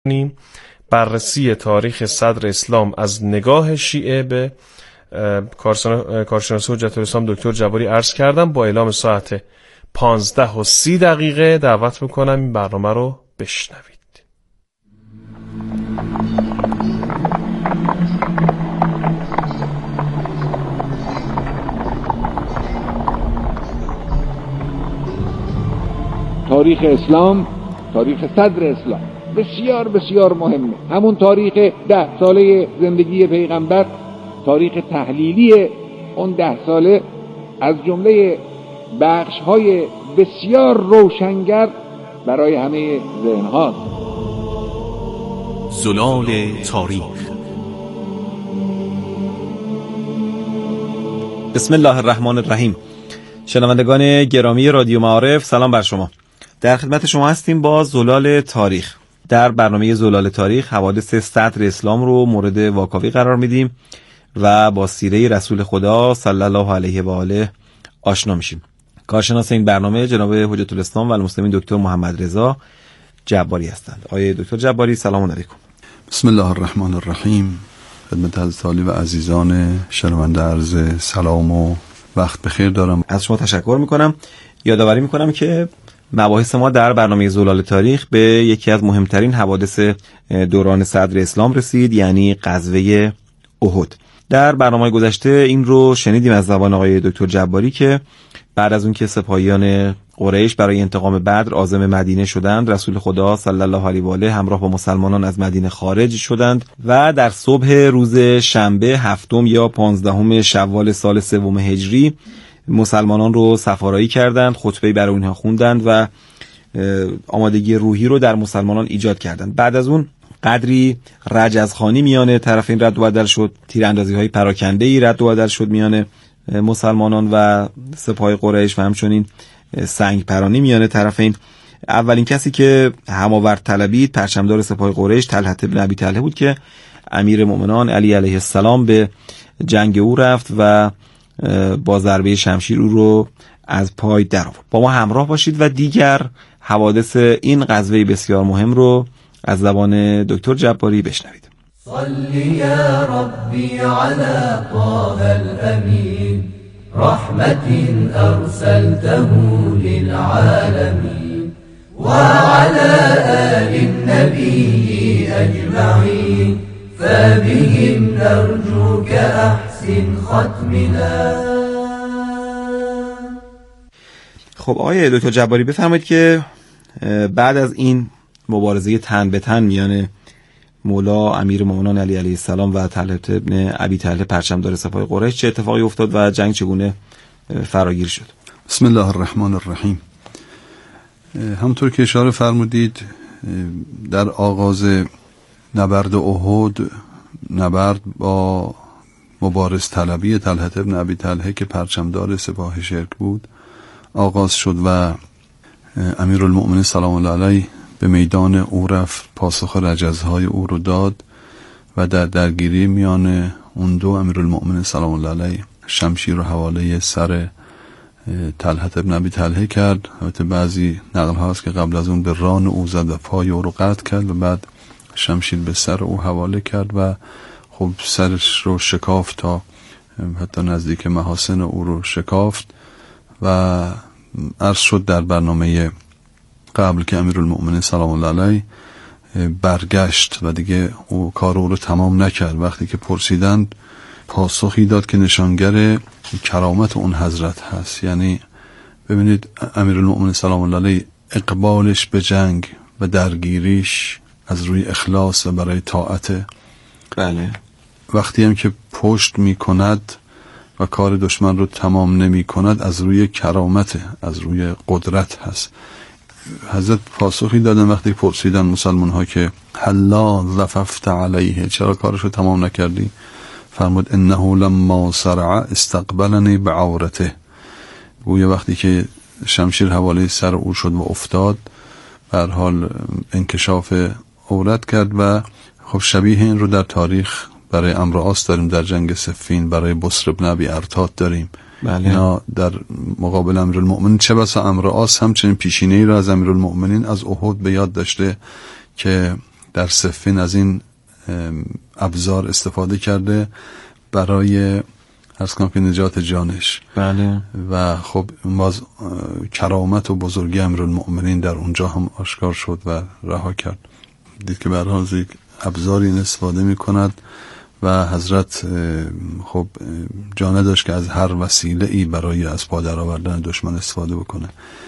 بررسی تاریخ صدر اسلام از نگاه شیعه به کارشناس حجت الاسلام دکتر جباری عرض کردم. با اعلام ساعت 15:30 دعوت میکنم این برنامه رو بشنوید. تاریخ اسلام، تاریخ صدر اسلام بسیار بسیار مهمه. همون تاریخ 10 ساله زندگی پیغمبر، تاریخ تحلیلی اون 10 ساله از جمله بخش‌های بسیار روشنگر برای همه ذهن‌هاست. زلال تاریخ. بسم الله الرحمن الرحیم. شنوندگان گرامی رادیو معارف، سلام بر شما. در خدمت شما هستیم با زلال تاریخ. در برنامه زلال تاریخ حوادث صدر اسلام رو مورد واکاوی قرار میدیم و با سیره رسول خدا صلی الله علیه و آله آشنا میشیم. کارشناس این برنامه جناب حجت الاسلام و المسلمین دکتر محمد رضا جباری هستند. آقای دکتر جباری سلام علیکم. بسم الله الرحمن الرحیم. خدمت حضرت عالی و عزیزان شنونده عرض سلام و وقت بخیر دارم. از شما تشکر میکنم. یادآوری میکنم که مباحث ما در برنامه زلال تاریخ به یکی از مهمترین حوادث دوران صدر اسلام رسید، یعنی غزوه احد. در برنامه گذشته این رو شنیدیم از زبان آقای دکتر جباری که بعد از اون که سپاهیان قریش برای انتقام بدر عازم مدینه شدند، رسول خدا صلی الله علیه و آله همراه با مسلمانان از مدینه خارج شدند و در صبح روز شنبه 7 یا 15 شوال سال 3 هجری مسلمانان رو سفارایی کردند، خطبه‌ای برای اونها خوندند و آمادگی روحی رو در مسلمانان ایجاد کردند. بعد از اون قدری رجزخوانی میان طرفین رد و بدل شد، تیراندازی‌های پراکنده‌ای رد و بدل شد میان مسلمانان و سپاه قریش و همچنین سنگ پرانی میان طرفین. اولین کسی که هماورد طلبید پرچمدار سپاه قریش طلحه بن ابی طلحه بود که امیر مؤمنان علی علیه السلام به جنگ او رفت و با ضربه شمشیر او رو از پای در آورد. با ما همراه باشید و دیگر حوادث این غزوه بسیار مهم رو از زبان دکتر جباری بشنوید. صلی یا ربی علی طه الامین رحمت ارسلته للعالمین و علی آل النبی اجمعین فبهم نرجوك احسن ختمنا. خب آقای دکتر جباری بفرمایید که بعد از این مبارزه تن به تن میان مولا امیر مومنان علی علیه السلام و طلحه بن ابی طلحه پرچمدار سپاه قریش چه اتفاقی افتاد و جنگ چگونه فراگیر شد؟ بسم الله الرحمن الرحیم. همونطور که اشاره فرمودید در آغاز نبرد احد، نبرد با مبارز طلبی طلحه بن ابی طلحه که پرچمدار سپاه شرک بود آغاز شد و امیرالمؤمنین سلام الله علیه به میدان او رفت، پاسخ رجزهای او رو داد و در درگیری میان اون دو امیرالمؤمنین سلام الله علیه شمشیر رو حواله سر طلحه بن ابی طلحه کرد. البته بعضی نقل هاست که قبل از اون به ران او زد و پای او رو قطع کرد و بعد شمشیر به سر او حواله کرد و خب سرش رو شکافت تا حتی نزدیک محاسن او رو شکافت و عرض شد در برنامه قبل که امیرالمؤمنین سلام الله علیه برگشت و دیگه او کار او رو تمام نکرد. وقتی که پرسیدند پاسخی داد که نشانگر کرامت اون حضرت هست. یعنی ببینید امیرالمؤمنین سلام الله علیه اقبالش به جنگ و درگیریش از روی اخلاص و برای طاعت. بله. وقتی هم که پشت می کند و کار دشمن رو تمام نمی کند از روی کرامت، از روی قدرت هست. حضرت پاسخی دادن وقتی پرسیدن مسلمان ها که حلا زففت علیه، چرا کارش رو تمام نکردی؟ فرمود انه لما سرع استقبلنی بعورته. گویا وقتی که شمشیر حواله سر او شد و افتاد به هر حال انکشاف عورت کرد و خب شبیه این رو در تاریخ برای عمرو عاص داریم، در جنگ صفین برای بصر بن ابی ارتاد داریم. بله. اینا در مقابل امیرالمؤمنین، چه بسا عمرو عاص همچنین پیشینه‌ای را از امیرالمؤمنین از احد به یاد داشته که در صفین از این ابزار استفاده کرده برای عرض کنم که نجات جانش. بله. و خب باز کرامت و بزرگی امیرالمؤمنین در اونجا هم آشکار شد و رها کرد. دید که به هر حال یک ابزاری استفاده می کند و حضرت خب جانه داشت که از هر وسیله ای برای از پا در آوردن دشمن استفاده بکنه.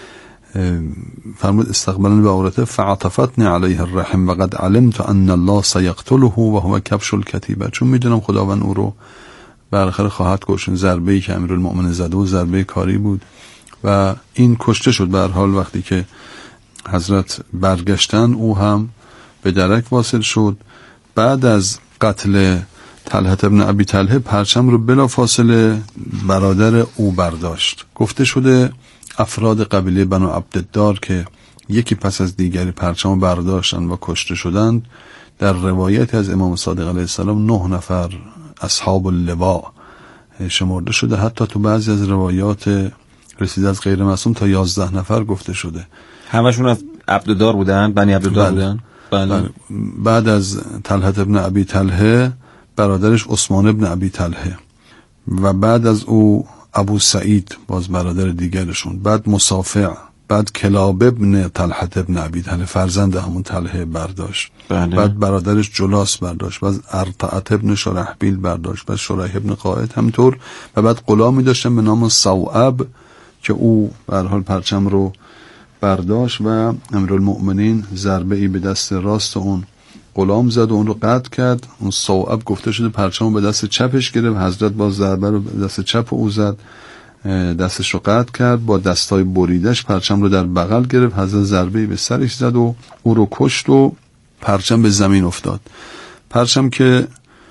فرمود استقبلنی به عورته فعطفتنی علیه الرحم و قد علمت ان الله سیقتله و هو کبش الکتیبه، چون میدونم خداوند او رو بالاخره خواهد کشت. ضربه ای که امیرالمؤمنین زده و ضربه کاری بود و این کشته شد. به هر حال وقتی که حضرت برگشتن او هم به درک واصل شد. بعد از قتل طلحه ابن ابی طلحه پرچم رو بلا فاصله برادر او برداشت. گفته شده افراد قبیله بنو عبدالدار که یکی پس از دیگری پرچم برداشتن و کشته شدند، در روایت از امام صادق علیه السلام 9 نفر اصحاب اللواء شمرده شده. حتی تو بعضی از روایات رسیده از غیر معصوم تا 11 نفر گفته شده. همشون از عبدالدار بودن، بنی عبدالدار بودن. بله. بعد از طلحه ابن ابی طلحه برادرش عثمان ابن ابی طلحه و بعد از او ابو سعید باز برادر دیگرشون، بعد مصافع، بعد کلاب ابن طلحه ابن ابی طلحه فرزند همون طلحه برداشت. بله. بعد برادرش جلاس برداشت، بعد ارطعت ابن شرحبیل برداشت، بعد شریح ابن قائد همطور و بعد غلامی داشتن به نام صوعب که او به هر حال پرچم رو برداشت و امیرالمؤمنین ضربه ای به دست راست اون غلام زد و اون رو قطع کرد. اون صوعب گفته شده پرچم رو به دست چپش گرفت، حضرت باز ضربه رو به دست چپ او زد، دستش رو قطع کرد، با دستای بریدش پرچم رو در بغل گرفت، حضرت ضربه به سرش زد و او رو کشت و پرچم به زمین افتاد. پرچم که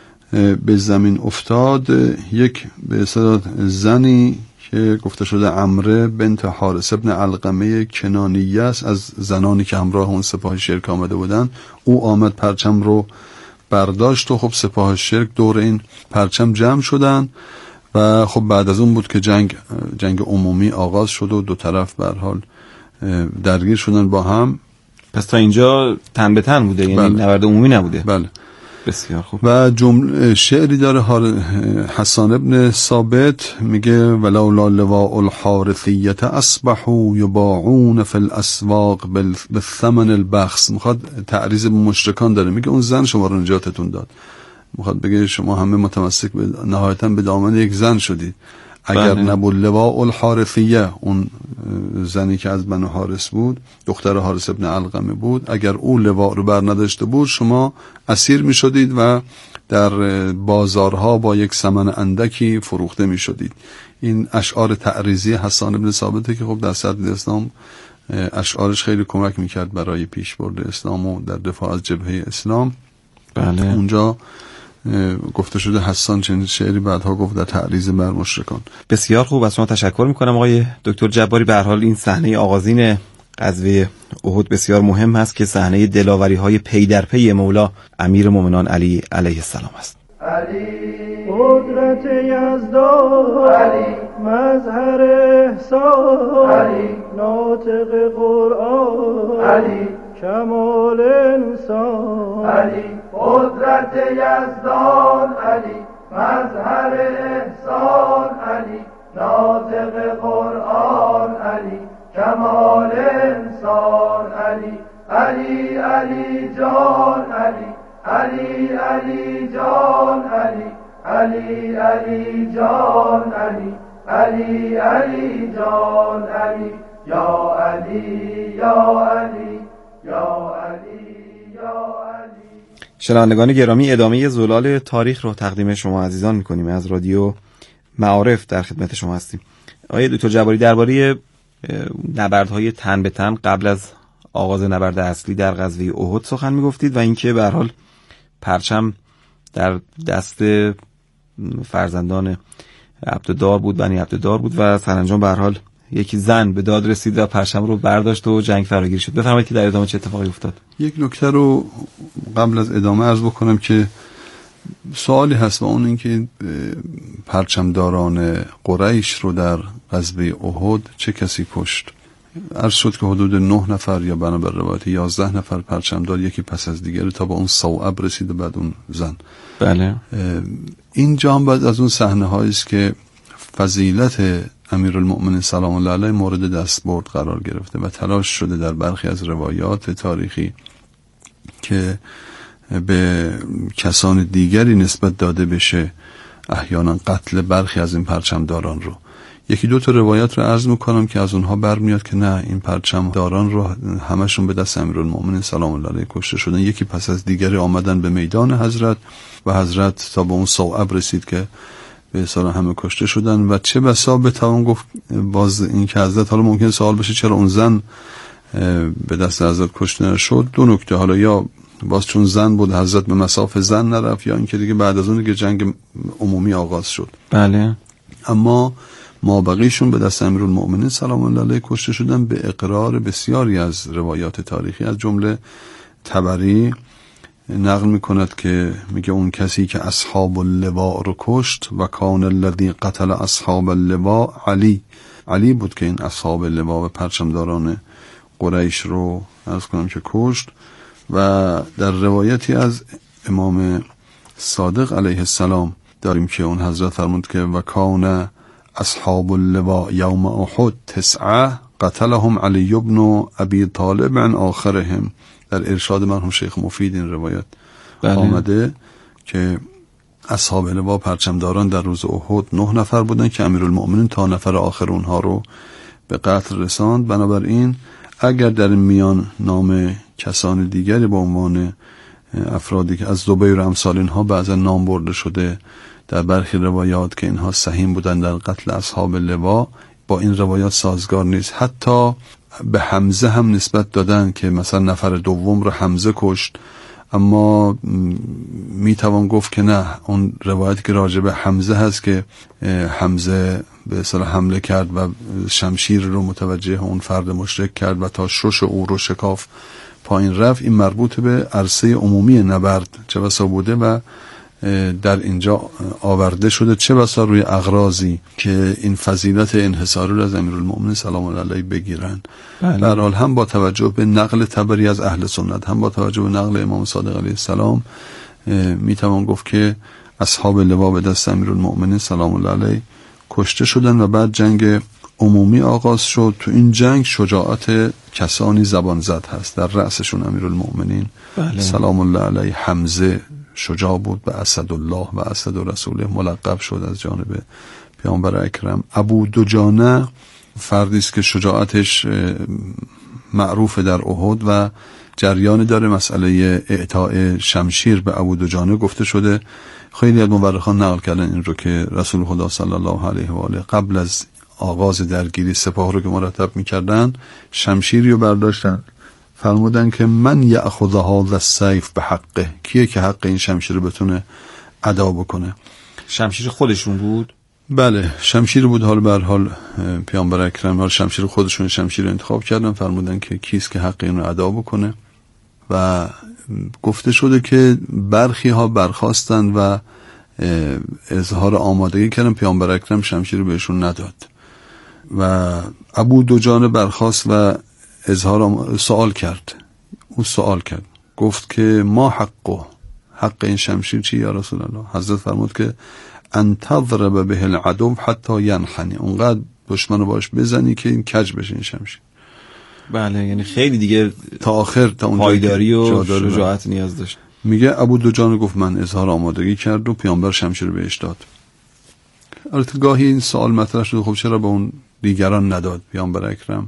به زمین افتاد، یک به اصطلاح زنی که گفته شده عمره بنت حارث ابن علقمه کنانیه است، از زنانی که همراه اون سپاه شرک آمده بودن، او آمد پرچم رو برداشت و خب سپاه شرک دور این پرچم جمع شدن و خب بعد از اون بود که جنگ عمومی آغاز شد و دو طرف به هر حال درگیر شدن با هم. پس تا اینجا تن به تن بوده، یعنی نبرد عمومی نبوده. بله. بسیار خوب. و شعری داره حسان ابن ثابت میگه ولولا لواء الحارثیه اصبحوا یباعون فی الاسواق بالثمن البخس. میخواد تعریض به مشرکان داره، میگه اون زن شما رو نجاتتون داد، میخواد بگه شما همه متمسک به نهایتا به دامن یک زن شدید. اگر نبود لواء الحارثیه، اون زنی که از بنو حارث بود، دختر حارث ابن علقمه بود، اگر او لواء رو بر نداشته بود شما اسیر می شدید و در بازارها با یک ثمن اندکی فروخته می شدید. این اشعار تعریضی حسان ابن ثابته که خب در صدر اسلام اشعارش خیلی کمک می کرد برای پیشبرد اسلام و در دفاع از جبهه اسلام. بله. اونجا گفته شده حسان چنین شعری بعدها گفت در تعریض بر مشرکان. بسیار خوب، از شما تشکر میکنم آقای دکتر جباری. به هر حال این صحنه آغازین غزوه احد بسیار مهم هست که صحنه دلاوری های پی در پی مولا امیر مومنان علی علیه السلام است. علی قدرت یزدان، علی مظهر احسان، علی ناطق قرآن، علی کمال انسان، علی قدرت یزدان، علی مظهر احسان، علی ناطق قرآن، علی کمال انسان، علی علی علی جان، علی علی علی جان، علی علی علی جان، علی علی علی جان، علی یا علی یا علی یا علی یا علی. شنوندگان گرامی، ادامه زلال تاریخ رو تقدیم شما عزیزان میکنیم. از رادیو معارف در خدمت شما هستیم. آقای دکتر جباری، درباره نبردهای تن به تن قبل از آغاز نبرد اصلی در غزوه احد سخن میگفتید و اینکه به هر حال پرچم در دست فرزندان عبدالدار بود، بنی عبدالدار بود و سرانجام به هر حال یکی زن به داد رسید و پرچم رو برداشت و جنگ فراگیر شد. بفرمایید که در ادامه چه اتفاقی افتاد؟ یک نکته رو قبل از ادامه عرض بکنم که سوالی هست و اون اینکه پرچمداران قریش رو در غزوه احد چه کسی کشت؟ عرض شد که حدود 9 نفر یا بنابر روایت 11 نفر پرچمدار، یکی پس از دیگری، تا با اون صواب رسید و بعد اون زن. بله. اینجا هم بعد از اون صحنه هایی است که فضیلت امیرالمؤمنین سلام الله علیه مورد دستبرد قرار گرفته و تلاش شده در برخی از روایات تاریخی که به کسان دیگری نسبت داده بشه، احیانا قتل برخی از این پرچمداران رو. یکی دو تا روایت رو عرض میکنم که از اونها برمیاد که نه، این پرچمداران رو همشون به دست امیرالمؤمنین سلام الله علیه کشته شدن. یکی پس از دیگری آمدن به میدان حضرت و حضرت تا به اون صواب رسید که به اصطلاح همه کشته شدن. و چه بسا بتوان گفت باز این که حضرت، حالا ممکن سوال بشه چرا اون زن به دست حضرت کشته نشد. دو نکته، حالا یا باز چون زن بود حضرت به مصاف زن نرفت، یا اینکه دیگه بعد از اون دیگه جنگ عمومی آغاز شد. بله. اما مابقیشون به دست امیرالمؤمنین سلام الله علیه کشته شدن به اقرار بسیاری از روایات تاریخی. از جمله طبری نقل میکند که میگه اون کسی که اصحاب اللواء رو کشت و کان الذی قتل اصحاب اللواء علی بود که این اصحاب اللواء و پرچمداران قریش رو عرض کنم که کشت. و در روایتی از امام صادق علیه السلام داریم که اون حضرت فرمود که و کان اصحاب اللواء یوم احد 9 قتلهم علی بن ابی طالب عن آخرهم. در ارشاد مرحوم شیخ مفید این روایت آمده که اصحاب لوا پرچمداران در روز احد 9 نفر بودن که امیرالمؤمنین تا نفر آخر اونها رو به قتل رساند. بنابراین اگر در میان نام کسان دیگری با عنوان افرادی که از زبیر و امثال اینها بعضا نام برده شده در برخی روایات که اینها سهیم بودن در قتل اصحاب لوا، با این روایات سازگار نیست. حتی به حمزه هم نسبت دادن که مثلا نفر دوم رو حمزه کشت، اما میتوان گفت که نه، اون روایتی که راجع به حمزه هست که حمزه به اصطلاح حمله کرد و شمشیر رو متوجه اون فرد مشرک کرد و تا شش او رو شکاف پایین رفت، این مربوط به عرصه عمومی نبرد چه بسا بوده و در اینجا آورده شده، چه بسا روی اغراضی که این فضیلت انحصاری رو از امیرالمؤمنین سلام الله علیه بگیرن. به هر حال هم با توجه به نقل طبری از اهل سنت، هم با توجه به نقل امام صادق علیه السلام، میتوان گفت که اصحاب لوا به دست امیرالمؤمنین سلام الله علیه کشته شدن و بعد جنگ عمومی آغاز شد. تو این جنگ شجاعت کسانی زبان زد هست، در رأسشون امیرالمؤمنین سلام الله علیه حمزه شجاع بود، به اسدالله و اسد رسوله ملقب شد از جانب پیامبر اکرم. ابو دجانه فردی است که شجاعتش معروف در احد و جریان داره. مسئله اعطاء شمشیر به ابو دجانه گفته شده، خیلی از مورخان نقل کردن این رو که رسول خدا صلی الله علیه و آله قبل از آغاز درگیری سپاه رو که مرتب می‌کردن شمشیری رو برداشتن، فرمودن که من یأخذ هذا السیف به حقه، کیه که حق این شمشیر رو بتونه ادا بکنه. شمشیر خودشون بود؟ بله شمشیر بود. حال به هر حال پیامبر اکرم حال شمشیر خودشون شمشیر رو انتخاب کردن، فرمودن که کیست که حق این رو ادا بکنه. و گفته شده که برخی ها برخواستن و اظهار آمادگی کردن، پیامبر اکرم شمشیر رو بهشون نداد و ابو دجانه برخواست و اظهار سوال کرد. او سوال کرد، گفت که ما حق این شمشیر چی یا رسول الله؟ حضرت فرمود که ان تضرب به العدو حتی ینحنی، اونقدر دشمن رو باش بزنی که این کج بشه این شمشیر. بله، یعنی خیلی دیگه تا آخر تا اون پایداری و شجاعت نیاز داشت. میگه ابو دجانه گفت من اظهار آمادگی کرد و پیامبر شمشیر رو بهش داد. البته گاهی این سوال مطرح شد خب چرا به اون دیگران نداد پیامبر اکرم؟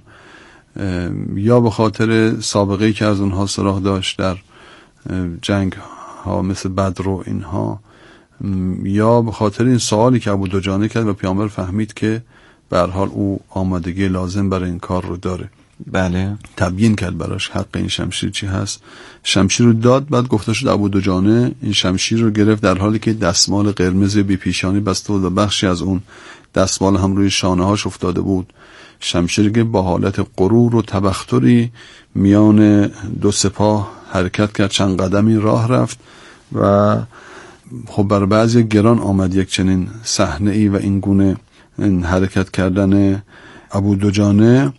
یا به خاطر سابقه‌ای که از اونها سراغ داشت در جنگ ها مثل بدر و اینها، یا به خاطر این سوالی که ابو دجانه کرد و پیامبر فهمید که به هر حال او آمادگی لازم برای این کار رو داره. بله. تبیین کرد براش حق این شمشیر چی هست، شمشیر رو داد. بعد گفته شد ابو دجانه این شمشیر رو گرفت در حالی که دستمال قرمز بی پیشانی بسته بود و بخشی از اون دستمال هم روی شانه هاش افتاده بود. شمشیر که با حالت غرور و تبختری میان دو سپاه حرکت کرد، چند قدمی راه رفت و خب بر بعضی گران آمد یک چنین صحنه‌ای و این گونه حرکت کردن ابو دجانه.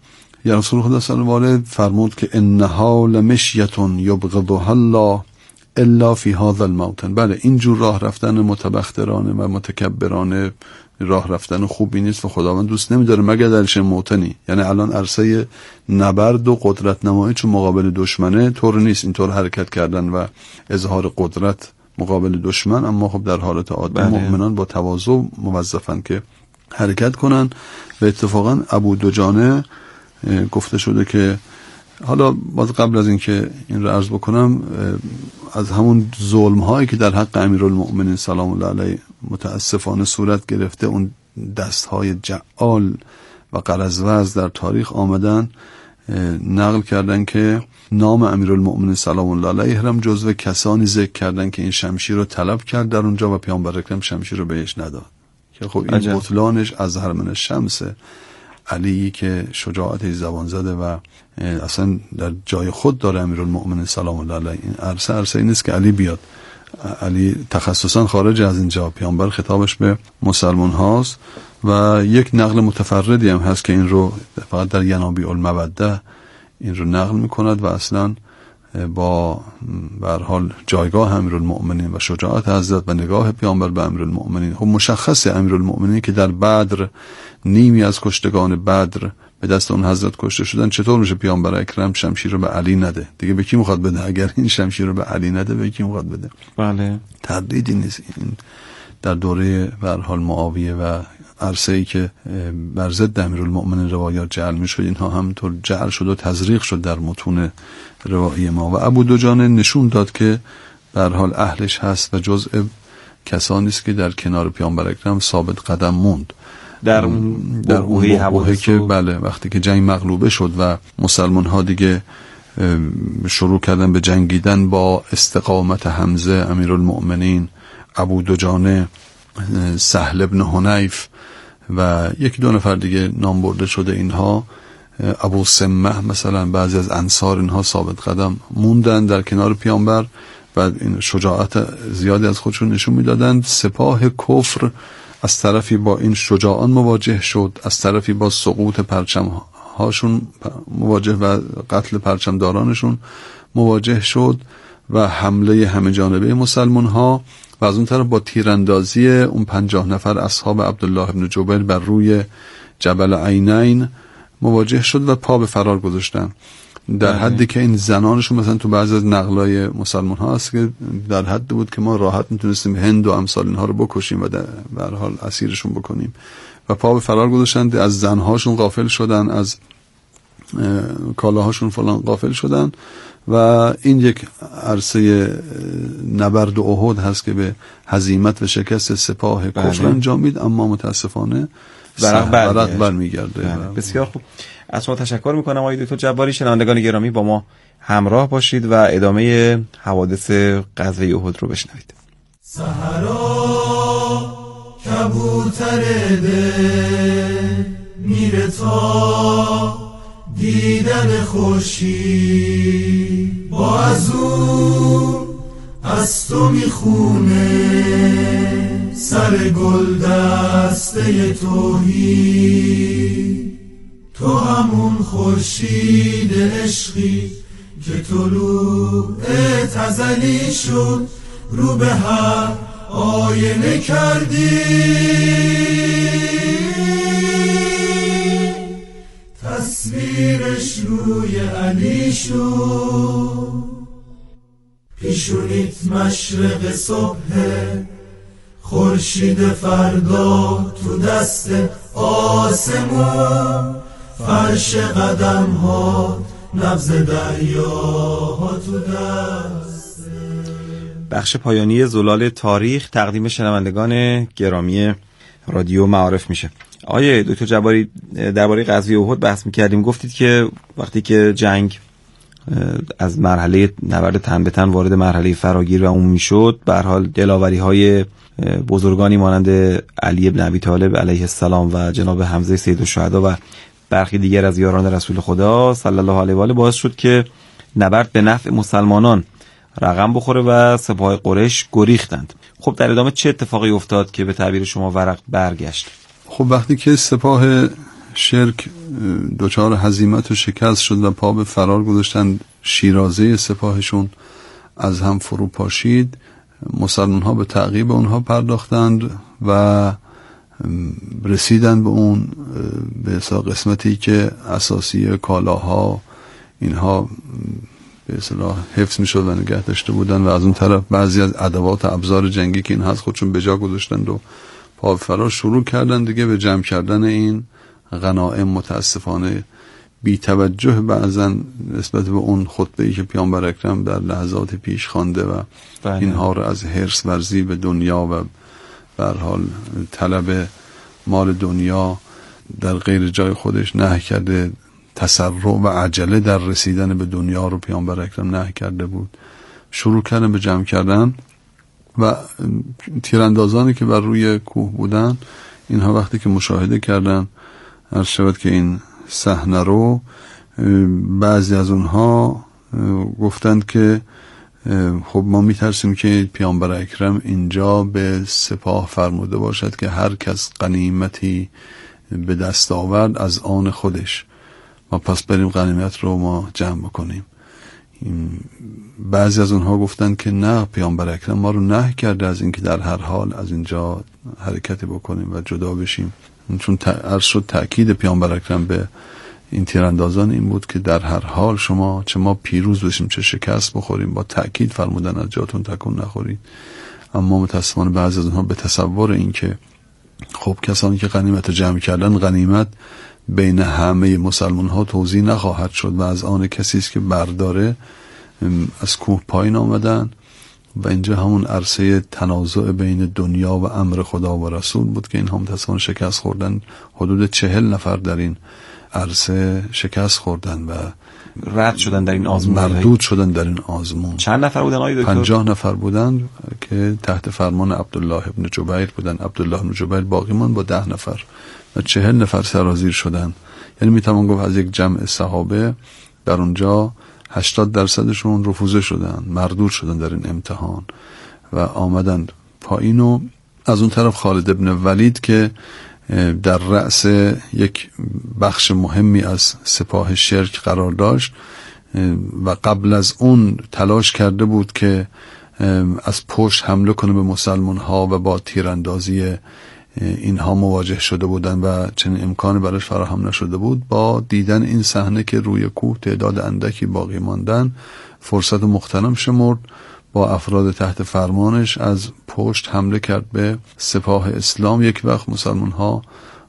یا رسول خدا صلی الله علیه و آله فرمود که انها لمشیتون یبغضها الله الا فی هذا الموطن. بله، اینجور راه رفتن متبخترانه و متکبرانه راه رفتن خوبی نیست و خداوند دوست نمیداره مگر در چه موطنی. یعنی الان عرصه نبرد و قدرت نمایی چون مقابل دشمنه طور نیست اینطور حرکت کردن و اظهار قدرت مقابل دشمن، اما خب در حالت عادی مؤمنان با تواضع موظفن که حرکت کنن. و اتفاقا ابو دجانه گفته شده که حالا باز قبل از اینکه این رو عرض بکنم، از همون ظلم هایی که در حق امیرالمؤمنین سلام الله علیه متاسفانه صورت گرفته، اون دست های جعال و قرض‌وز در تاریخ آمدن، نقل کردن که نام امیرالمؤمنین سلام الله علیه هم جزو کسانی ذکر کردن که این شمشیر رو طلب کرد در اونجا و پیامبر اکرم شمشیر رو بهش نداد. که خب این بطلانش از هرمن شمس علی که شجاعت زبان زده و اصلا در جای خود داره امیرالمؤمنین سلام الله علیه. این عرصه نیست که علی بیاد، علی تخصصا خارج از اینجا، پیامبر خطابش به مسلمان هاست و یک نقل متفردی هم هست که این رو فقط در ینابیع الموده این رو نقل میکند و اصلا با به هر حال جایگاه امیرالمؤمنین و شجاعت حضرت و نگاه پیامبر به امیرالمؤمنین، خب مشخصه امیرالمؤمنین که در بدر نیمی از کشتگان بدر به دست اون حضرت کشته شدن، چطور میشه پیامبر اکرم شمشیر رو به علی نده؟ دیگه به کی میخواد بده؟ اگر این شمشیر رو به علی نده به کی میخواد بده؟ بله، تردیدی نیست. این در دوره به هر حال معاویه و عرصه‌ای که بر ضد امیرالمؤمنین روایات جعل میشد، اینها همونطور جعل شد و تزریق شد در متون روایی ما. و ابو دجانه نشون داد که به هر حال اهلش هست و جزء کسانی است که در کنار پیامبر اکرم ثابت قدم موند در اون که بله، وقتی که جنگ مغلوبه شد و مسلمان ها دیگه شروع کردن به جنگیدن با استقامت حمزه امیرالمؤمنین، ابو دجانه، سهل ابن حنیف و یکی دو نفر دیگه نام برده شده، اینها ابو سمه مثلا، بعضی از انصار، اینها ثابت قدم موندن در کنار پیامبر و این شجاعت زیادی از خودشون نشون میدادند. سپاه کفر از طرفی با این شجاعان مواجه شد، از طرفی با سقوط پرچم هاشون مواجه و قتل پرچمدارانشون مواجه شد و حمله همه جانبه مسلمان ها، و از اون طرف با تیراندازی اون 50 نفر اصحاب عبدالله ابن جبیر بر روی جبل عینین مواجه شد و پا به فرار گذاشتن، در حدی که این زنانشون مثلا تو بعضی از نقلای مسلمان ها هست که در حد بود که ما راحت میتونستیم هند و امثال اینها رو بکشیم و به هر حال اسیرشون بکنیم و پا به فرار گذاشتن. از زنهاشون غافل شدن، از کالاهاشون فلان غافل شدن و این یک عرصه نبرد احد هست که به هزیمت و شکست سپاه کفر انجامید، اما متاسفانه ورق برمیگرده. بسیار خوب، از شما تشکر میکنم آقای دکتر جباری. شنوندگان گرامی با ما همراه باشید و ادامه حوادث غزوه احد رو بشنوید. صحرا کبوتر دل میره تا دیدن خورشید، با ازو از تو میخونه سر گل دسته توحید. تو همون خورشید عشقی که طلوع ازلی شد، رو به هر آینه کردی، تصویرش روی علی شد. پیشونیت مشرق صبح، خورشید فردا تو دست آسمون، فرش قدم ها نبض دریا ها تو دست. بخش پایانی زلال تاریخ تقدیم شنوندگان گرامی رادیو معارف میشه. آقای دکتر جباری، درباره غزوه احد بحث میکردیم، گفتید که وقتی که جنگ از مرحله نبرد تن به تن وارد مرحله فراگیر و عمومی شد، به هر حال دلاوری‌های بزرگانی مانند علی ابن ابی طالب علیه السلام و جناب حمزه سید الشهدا و برخی دیگر از یاران رسول خدا صلی الله علیه و آله باعث شد که نبرد به نفع مسلمانان رقم بخوره و سپاه قریش گریختند. خب در ادامه چه اتفاقی افتاد که به تعبیر شما ورق برگشت؟ خب وقتی که سپاه شرک دچار هزیمت و شکست شد و پا به فرار گذاشتن، شیرازه سپاهشون از هم فرو پاشید، مسلمان ها به تعقیب اونها پرداختند و رسیدن به اون به قسمتی که اساسی کالاها اینها به اصطلاح حفظ میشد و نگه داشته بودن و از اون طرف بعضی از ادوات و ابزار جنگی که این هست خودشون به جا گذاشتند و پا به فرار شروع کردن دیگه به جمع کردن این غنایم. متاسفانه بی توجه بعضا نسبت به اون خطبه‌ای که پیامبر اکرم در لحظات پیش خوانده و اینها رو از حرص ورزی به دنیا و به هر حال طلب مال دنیا در غیر جای خودش نهی کرده، تسرع و عجله در رسیدن به دنیا رو پیامبر اکرم نهی کرده بود. شروع کردن به جمع کردن و تیراندازانی که بر روی کوه بودن اینها وقتی که مشاهده کردن عرض شود که این صحنه رو، بعضی از اونها گفتند که خب ما میترسیم که پیامبر اکرم اینجا به سپاه فرموده باشد که هر کس غنیمتی به دست آورد از آن خودش، ما پس بریم غنیمت رو ما جمع بکنیم. بعضی از اونها گفتند که نه، پیامبر اکرم ما رو نهی کرده از اینکه در هر حال از اینجا حرکتی بکنیم و جدا بشیم، چون عرض شد تأکید پیامبر اکرم به این تیراندازان این بود که در هر حال شما چه ما پیروز بشیم چه شکست بخوریم با تأکید فرمودن از جاتون تکون نخورید. اما متاسفانه بعضی از اونها به تصور این که خب کسانی که غنیمت جمع کردن، غنیمت بین همه مسلمان ها توزیع نخواهد شد و از آن کسی است که برداره، از کوه پایین آمدن و اینجا همون عرصه تنازع بین دنیا و امر خدا و رسول بود که اینها متاسفانه شکست خوردن. حدود 40 نفر در این عرصه شکست خوردن و رد شدن در این آزمون، مردود شدن در این آزمون. چند نفر بودن آقای دکتر؟ 50 نفر بودن که تحت فرمان عبدالله ابن جبیر بودن. عبدالله ابن جبیر باقی ماند با 10 نفر و 40 نفر سرازیر شدن. یعنی میتوان گفت از یک جمع صحابه در اونجا 80%شون رفوزه شدن، مردود شدن در این امتحان و آمدن پایین. و از اون طرف خالد ابن ولید که در رأس یک بخش مهمی از سپاه شرک قرار داشت و قبل از اون تلاش کرده بود که از پشت حمله کنه به مسلمان ها و با تیراندازی اینها مواجه شده بودن و چنین امکانی براش فراهم نشده بود. با دیدن این صحنه که روی کوه تعداد اندکی باقی ماندن، فرصت مغتنم شمرد، با افراد تحت فرمانش از پشت حمله کرد به سپاه اسلام. یک وقت مسلمان ها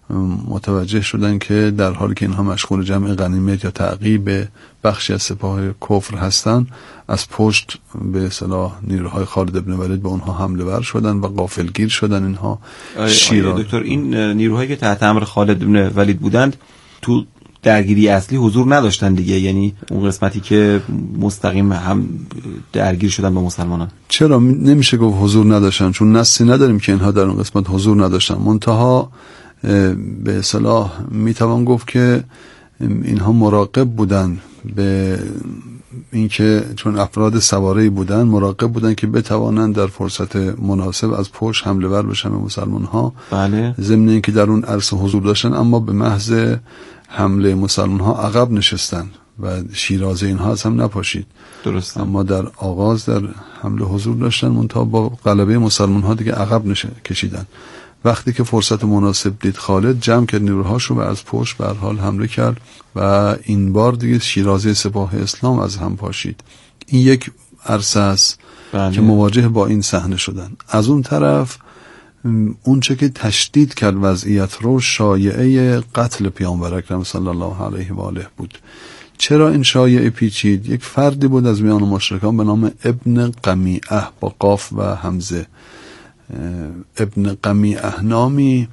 متوجه شدن که در حالی که اینها مشغول جمع غنیمت یا تعقیب بخشی از سپاه کفر هستن، از پشت به اصطلاح نیروهای خالد ابن ولید به اونها حمله ور شدن و غافلگیر شدن. اینها دکتر این نیروهایی که تحت امر خالد ابن ولید بودند تو درگیری اصلی حضور نداشتن دیگه، یعنی اون قسمتی که مستقیم هم درگیر شدن با مسلمانان. چرا نمیشه گفت حضور نداشتن؟ چون نصی نداریم که اینها در اون قسمت حضور نداشتن. منتها به اصطلاح میتوان گفت که اینها مراقب بودن به اینکه چون افراد سواره‌ای بودن، مراقب بودن که بتوانند در فرصت مناسب از پشت حمله ور بشن به مسلمان ها. بله. ضمن اینکه در اون عرصه حضور داشتن اما به محض حمله مسلمان ها عقب نشستن و شیرازه اینها از هم نپاشید. درسته. اما در آغاز در حمله حضور داشتن، منتها با غلبه مسلمان ها دیگه عقب کشیدن. وقتی که فرصت مناسب دید، خالد جمع کرد نیروهاشو و از پشت به هر حال حمله کرد و این بار دیگه شیرازه سپاه اسلام از هم پاشید. این یک عرصه است که مواجه با این صحنه شدن. از اون طرف اون چه که تشدید کرد وضعیت رو، شایعه قتل پیامبر اکرم صلی الله علیه و آله بود. چرا این شایعه پیچید؟ یک فردی بود از میان مشرکان به نام ابن قمیعه با قاف و همزه. ابن قمیعه نامی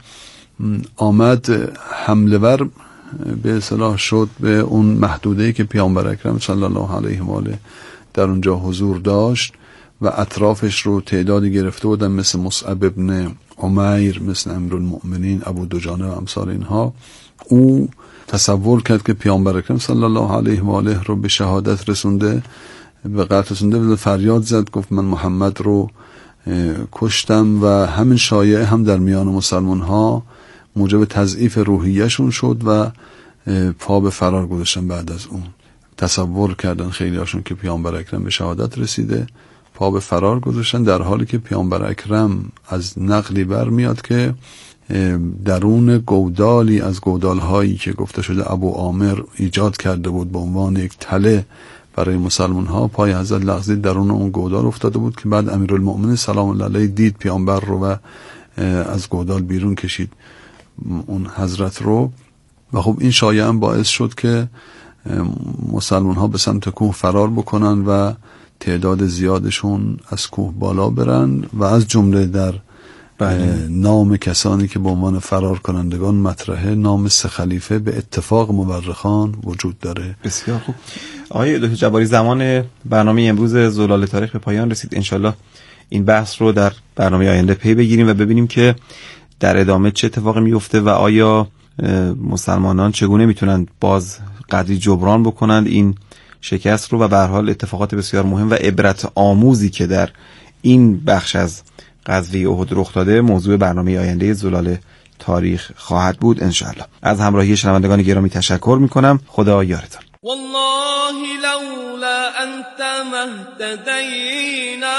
آمد حمله ور به اصطلاح شد به اون محدوده‌ای که پیامبر اکرم صلی الله علیه و آله در اونجا حضور داشت و اطرافش رو تعدادی گرفته بودن، مثل مصعب ابن عمیر، مثل امیرالمؤمنین ابو دجانه و امثال اینها. او تصور کرد که پیامبر اکرم صلی الله علیه و آله رو به شهادت رسونده، به قتل رسونده و فریاد زد، گفت من محمد رو کشتم. و همین شایعه هم در میان مسلمان ها موجب تضعیف روحیه‌شون شد و پا به فرار گذاشتن. بعد از اون تصور کردن خیلی هاشون که پیامبر اکرم به شهادت رسیده، پا به فرار گذاشتن، در حالی که پیامبر اکرم از نقلی برمیاد که درون گودالی از گودالهایی که گفته شده ابو عامر ایجاد کرده بود به عنوان یک تله برای مسلمان ها، پای حضرت لغزید درون اون گودال افتاده بود که بعد امیرالمؤمنین سلام الله علیه دید پیامبر رو و از گودال بیرون کشید اون حضرت رو. و خب این شایعه هم باعث شد که مسلمان ها به سمت کوه فرار بکنن و تعداد زیادشون از کوه بالا برن و از جمله در نام کسانی که به عنوان فرار کنندگان مطرحه نام 3 خلیفه به اتفاق مورخان وجود داره. بسیار خوب. آقای دکتر جباری، زمان برنامه امروز زلال تاریخ به پایان رسید. انشالله این بحث رو در برنامه آینده پی بگیریم و ببینیم که در ادامه چه اتفاقی میفته و آیا مسلمانان چگونه میتونن باز قدری جبران بکنند این شکست رو و به هر حال اتفاقات بسیار مهم و عبرت آموزی که در این بخش از غزوه احد رخ داده موضوع برنامه آینده زلال تاریخ خواهد بود انشاءالله. از همراهی شنوندگان گرامی تشکر میکنم. خدا یارتان. والله لولا أنت ما اهتدينا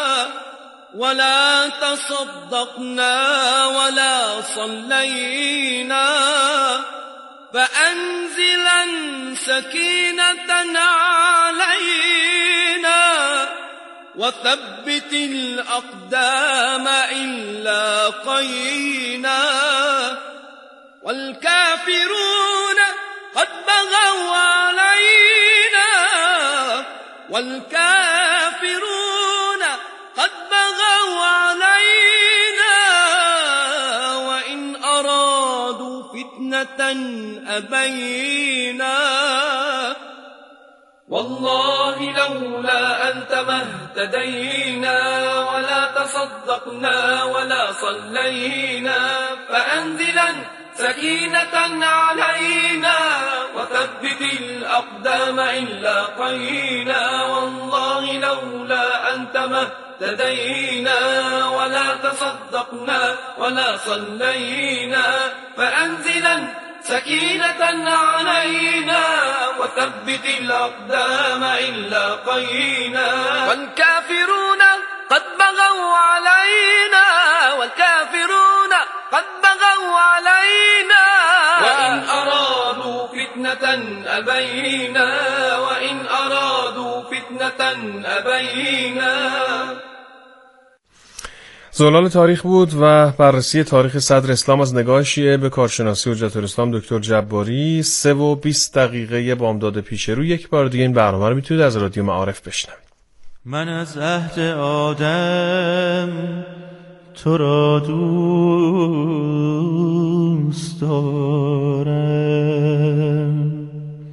ولا تصدقنا ولا صلينا فأنزلا سكينة علينا وثبت الأقدام إن لاقينا والكافرون قد بغوا علينا والكافرون قد بغوا علينا وإن أرادوا فتنة أبينا والله لولا أنت ما اهتدينا ولا تصدقنا ولا صلينا فأنزلا سكينة علينا وثبت الأقدام إن لاقينا والله لولا أنت ما اهتدينا ولا تصدقنا ولا صلينا فأنزلا سكينة علينا وثبت الأقدام إن لاقينا والكافرون قد بغوا علينا والكافرون قد بغوا علينا وإن أرادوا فتنة أبينا وإن أرادوا فتنة أبينا. زلال تاریخ بود و بررسی تاریخ صدر اسلام از نگاه شیعه به کارشناسی حجت الاسلام دکتر جباری. 3:20 بامداد پیش رو. یک بار دیگه این برنامه رو میتونید از رادیو معارف بشنوید. من از عهد آدم تو را دوست دارم،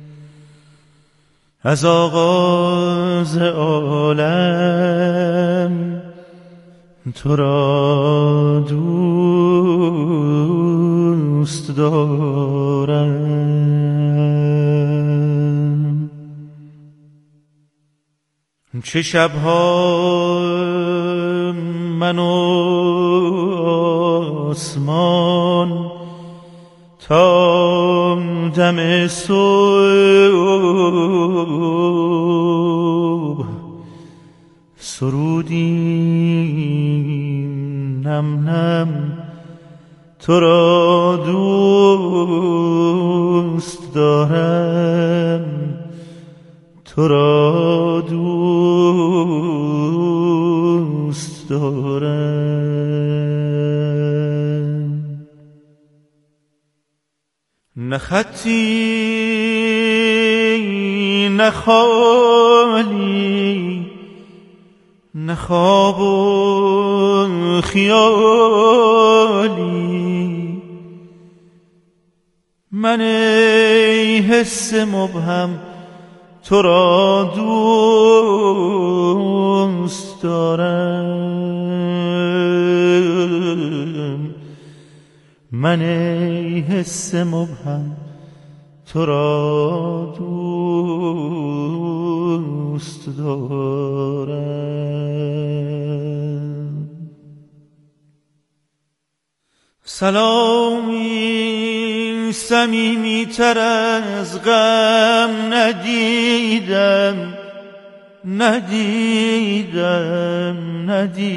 از آغاز عالم تو را دوست دارم. چه شبها من و آسمان تا دم صبح سرودیم نم نم تو را دوست دارم، تو را دوست دارم. نه خطی نه خالی نه خواب و خیالی، من ای حس مبهم تو را دوست دارم، من ای حس مبهم تو را دوست دارم. سلامی صمیمی تر از غم ندیدم